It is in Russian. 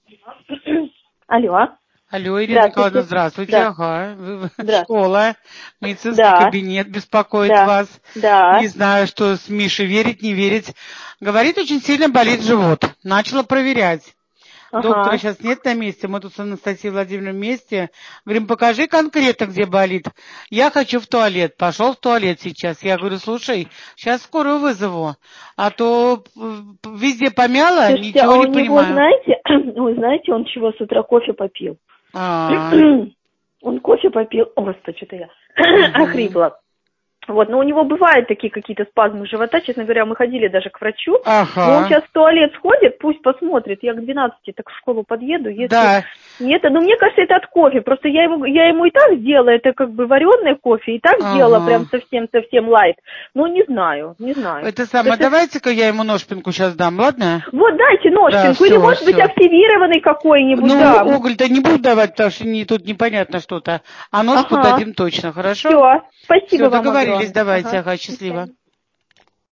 Алло. Алло, Ирина Николаевна, здравствуйте. Да. Ага. Здравствуйте. Школа, медицинский кабинет беспокоит вас. Да. Не знаю, что с Мишей верить, не верить. Говорит, очень сильно болит живот. Начала проверять. Доктора сейчас нет на месте, мы тут с Анастасией Владимировной вместе. Говорим, покажи конкретно, где болит. Я хочу в туалет. Пошел в туалет сейчас. Я говорю, слушай, сейчас скорую вызову. А то везде помяло, Слушайте, ничего не него, понимаю. знаете, он чего с утра кофе попил. Он кофе попил. О, Господи, что-то я охрипла. Вот, но у него бывают такие какие-то спазмы живота, честно говоря, мы ходили даже к врачу, но он сейчас в туалет сходит, пусть посмотрит, я к 12 так в школу подъеду, если нет, ну мне кажется, это от кофе, просто я ему и так сделала, это как бы вареный кофе, и так сделала прям совсем лайт, ну не знаю. Это самое, давайте-ка я ему ножпинку сейчас дам, ладно? Вот дайте ножпинку, да, или может быть активированный какой-нибудь, Ну, уголь-то не буду давать, потому что тут непонятно что-то, а ножку дадим точно, хорошо? Все, спасибо Все, вам договорились, огромное. давайте, ага, счастливо.